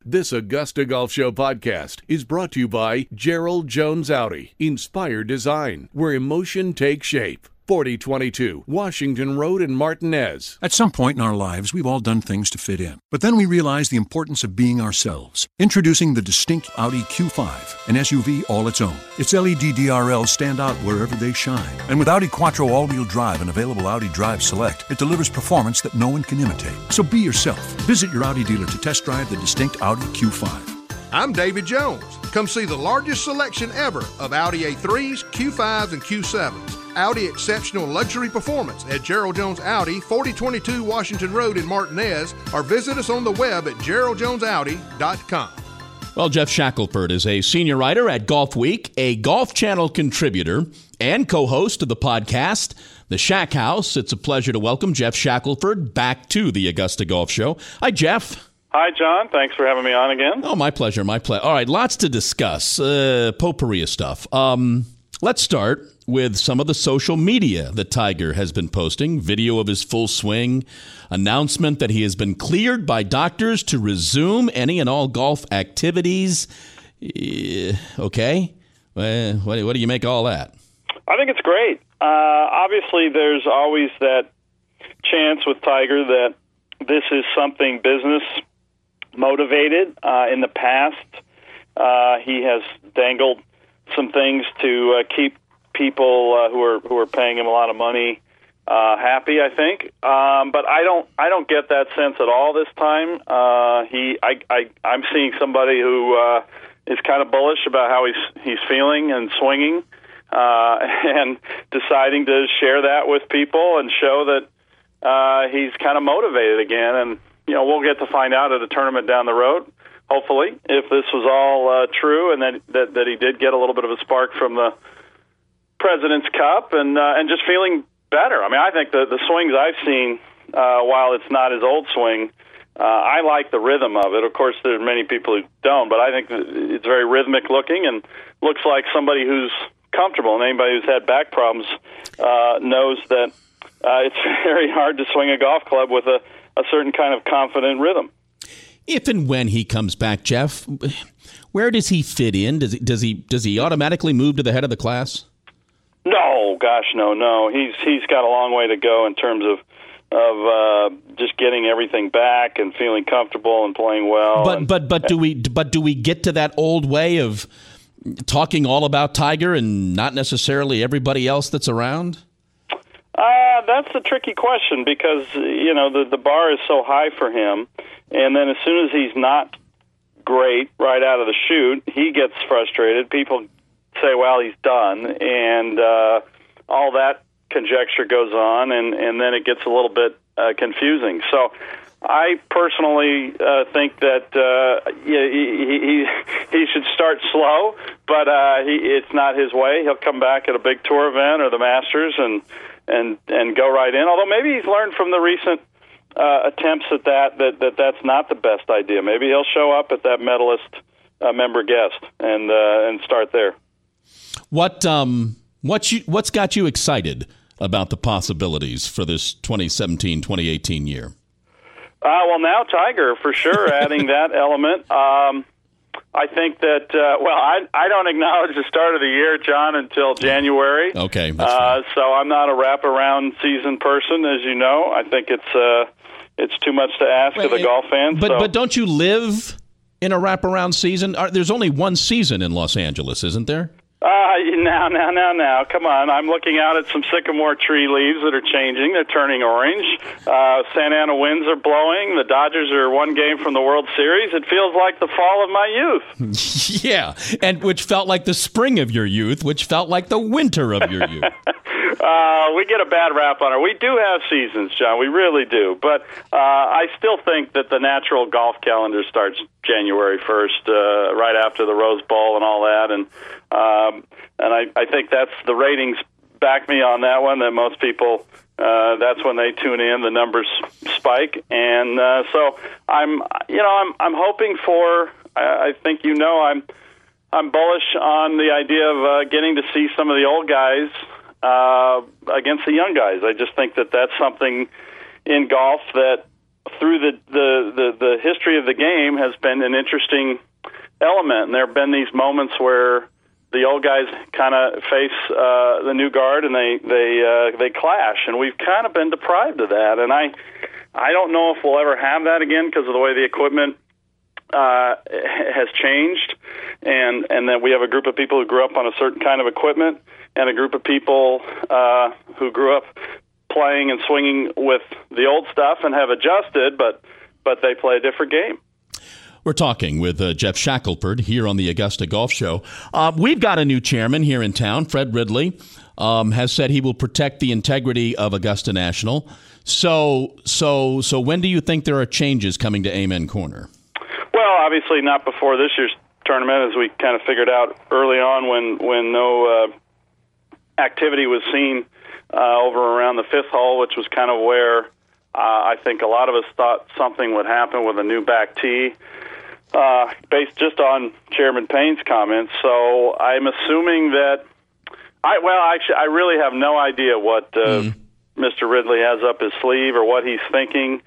This Augusta Golf Show podcast is brought to you by Gerald Jones Audi. Inspire design, where emotion takes shape. 4022 Washington Road in Martinez. At some point in our lives, we've all done things to fit in. But then we realize the importance of being ourselves. Introducing the distinct Audi Q5, an SUV all its own. Its LED DRLs stand out wherever they shine. And with Audi Quattro all-wheel drive and available Audi Drive Select, it delivers performance that no one can imitate. So be yourself. Visit your Audi dealer to test drive the distinct Audi Q5. I'm David Jones. Come see the largest selection ever of Audi A3s, Q5s, and Q7s. Audi Exceptional Luxury Performance at Gerald Jones Audi, 4022 Washington Road in Martinez, or visit us on the web at geraldjonesaudi.com. Well, Jeff Shackelford is a senior writer at Golf Week, a Golf Channel contributor, and co-host of the podcast, The Shack House. It's a pleasure to welcome Jeff Shackelford back to the Augusta Golf Show. Hi, Jeff. Hi, John. Thanks for having me on again. Oh, my pleasure, my pleasure. All right, lots to discuss. Potpourri of stuff. Let's start with some of the social media that Tiger has been posting. Video of his full swing, announcement that he has been cleared by doctors to resume any and all golf activities. Okay. What do you make of all that? I think it's great. Obviously, there's always that chance with Tiger that this is something business motivated. In the past, he has dangled some things to keep people who are paying him a lot of money happy, I think. But I don't get that sense at all this time. I'm seeing somebody who is kind of bullish about how he's feeling and swinging, and deciding to share that with people and show that he's kind of motivated again. And we'll get to find out at a tournament down the road, hopefully, if this was all true, and that he did get a little bit of a spark from the President's Cup and just feeling better. I mean, I think the swings I've seen, while it's not his old swing, I like the rhythm of it. Of course, there are many people who don't, but I think it's very rhythmic looking and looks like somebody who's comfortable. And anybody who's had back problems knows that it's very hard to swing a golf club with a certain kind of confident rhythm. If and when he comes back, Jeff, where does he fit in? Does he automatically move to the head of the class? No, gosh, no. He's got a long way to go in terms of just getting everything back and feeling comfortable and playing well. But do we get to that old way of talking all about Tiger and not necessarily everybody else that's around? That's a tricky question because the bar is so high for him, and then as soon as he's not great right out of the chute, he gets frustrated. People say, well, he's done, and all that conjecture goes on, and then it gets a little bit confusing. So I personally think that he should start slow, but it's not his way. He'll come back at a big tour event or the Masters and go right in, although maybe he's learned from the recent attempts at that's not the best idea. Maybe he'll show up at that medalist member guest and start there. What's got you excited about the possibilities for this 2017-2018 year? Well, now Tiger, for sure, adding that element. I think that, I don't acknowledge the start of the year, John, until January. Okay. So I'm not a wrap-around season person, as you know. I think it's too much to ask of the golf fans. But don't you live in a wraparound season? There's only one season in Los Angeles, isn't there? Now. Come on. I'm looking out at some sycamore tree leaves that are changing. They're turning orange. Santa Ana winds are blowing. The Dodgers are one game from the World Series. It feels like the fall of my youth. Yeah, and which felt like the spring of your youth, which felt like the winter of your youth. We get a bad rap on it. We do have seasons, John. We really do. But I still think that the natural golf calendar starts January 1st, right after the Rose Bowl and all that. And I think that's the ratings back me on that one, that most people, that's when they tune in, the numbers spike. And so I'm hoping for, I think I'm bullish on the idea of getting to see some of the old guys against the young guys. I just think that that's something in golf that through the history of the game has been an interesting element. And there have been these moments where the old guys kind of face the new guard, and they clash, and we've kind of been deprived of that. And I don't know if we'll ever have that again because of the way the equipment has changed, and then we have a group of people who grew up on a certain kind of equipment, and a group of people who grew up playing and swinging with the old stuff and have adjusted, but they play a different game. We're talking with Jeff Shackelford here on the Augusta Golf Show. We've got a new chairman here in town. Fred Ridley has said he will protect the integrity of Augusta National. So when do you think there are changes coming to Amen Corner? Well, obviously not before this year's tournament, as we kind of figured out early on when no activity was seen over around the fifth hole, which was kind of where I think a lot of us thought something would happen with a new back tee. Based just on Chairman Payne's comments, so I'm assuming that I really have no idea what Mr. Ridley has up his sleeve or what he's thinking.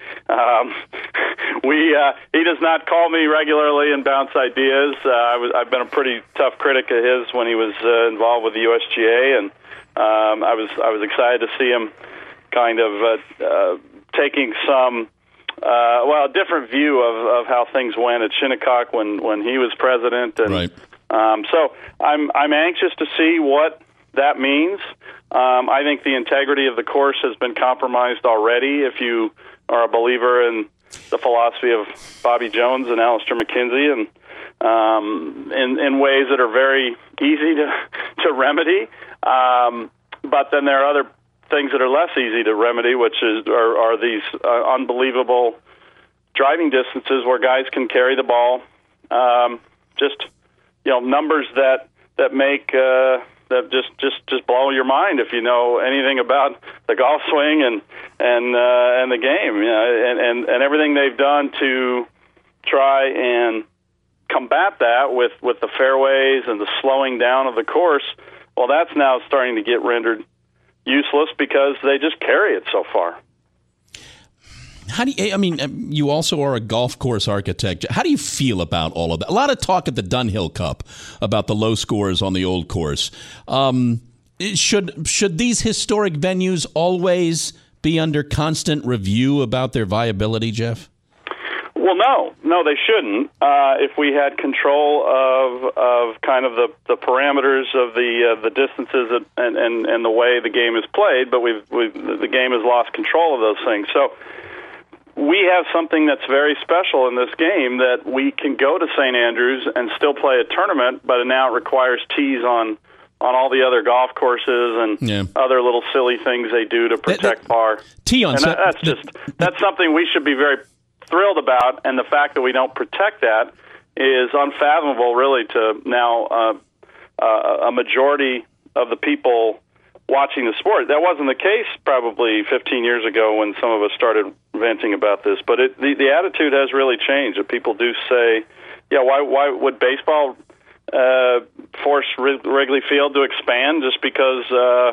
He does not call me regularly and bounce ideas. I've been a pretty tough critic of his when he was involved with the USGA, and I was excited to see him kind of taking some. A different view of how things went at Shinnecock when he was president, and right. So I'm anxious to see what that means. I think the integrity of the course has been compromised already. If you are a believer in the philosophy of Bobby Jones and Alistair McKenzie, and in ways that are very easy to remedy, but then there are other things that are less easy to remedy, which are these unbelievable driving distances where guys can carry the ball, numbers that make that just blow your mind if you know anything about the golf swing and the game, and everything they've done to try and combat that with the fairways and the slowing down of the course. Well, that's now starting to get rendered useless because they just carry it so far. How do you, you also are a golf course architect. How do you feel about all of that? A lot of talk at the Dunhill Cup about the low scores on the old course. Should these historic venues always be under constant review about their viability, Jeff? Well, no, they shouldn't. If we had control of kind of the parameters of the distances and the way the game is played, but the game has lost control of those things. So we have something that's very special in this game, that we can go to St. Andrews and still play a tournament, but now it requires tees on all the other golf courses and other little silly things they do to protect par. Tee on, and that's something we should be very thrilled about, and the fact that we don't protect that is unfathomable, really, to now a majority of the people watching the sport. That wasn't the case probably 15 years ago when some of us started venting about this, but the attitude has really changed. That people do say, why would baseball force Wrigley Field to expand just because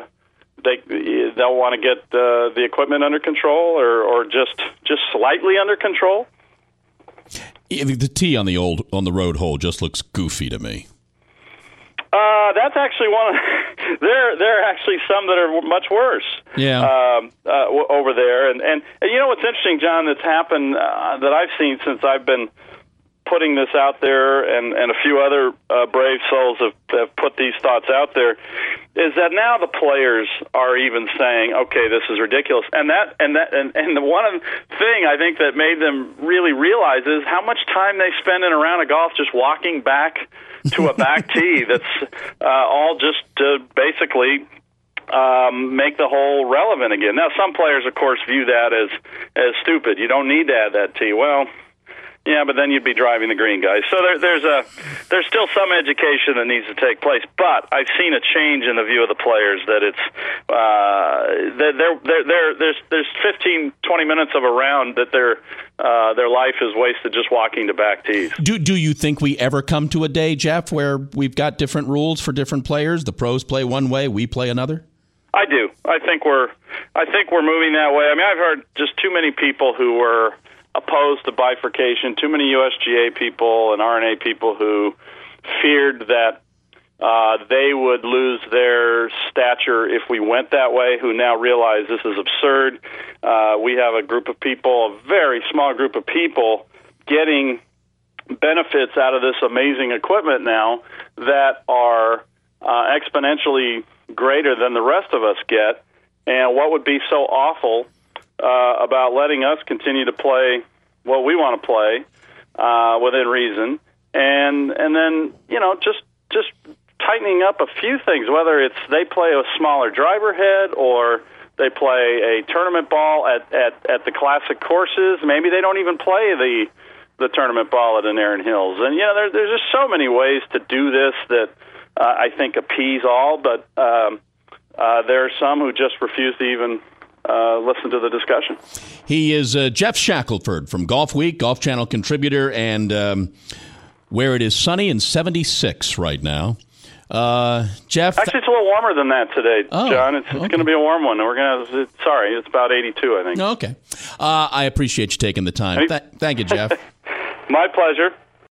they'll want to get the equipment under control or just slightly under control? The tee on the road hole just looks goofy to me. That's actually one. There are actually some that are much worse. Over there, and you know what's interesting, John, that's happened that I've seen since I've been putting this out there, and a few other brave souls have put these thoughts out there, is that now the players are even saying, okay, this is ridiculous. And the one thing I think that made them really realize is how much time they spend in a round of golf just walking back to a back tee that's all just to basically make the hole relevant again. Now, some players, of course, view that as stupid. You don't need to add that tee. Well, yeah, but then you'd be driving the green, guys. So there's still some education that needs to take place. But I've seen a change in the view of the players that it's there's 15, 20 minutes of a round that their life is wasted just walking to back tees. Do you think we ever come to a day, Jeff, where we've got different rules for different players? The pros play one way, we play another? I do. I think we're moving that way. I mean, I've heard just too many people who were opposed to bifurcation. Too many USGA people and RNA people who feared that they would lose their stature if we went that way, who now realize this is absurd. We have a group of people, a very small group of people, getting benefits out of this amazing equipment now that are exponentially greater than the rest of us get. And what would be so awful about letting us continue to play what we want to play within reason, and then just tightening up a few things, whether it's they play a smaller driver head or they play a tournament ball at the classic courses. Maybe they don't even play the tournament ball at Erin Hills. And there's just so many ways to do this that I think appease all, but there are some who just refuse to even listen to the discussion. He is Jeff Shackelford from Golf Week, Golf Channel contributor, and where it is sunny and 76 right now. Jeff, actually, it's a little warmer than that today, John. It's going to be a warm one. It's about 82, I think. Okay. I appreciate you taking the time. Thank you, Jeff. My pleasure.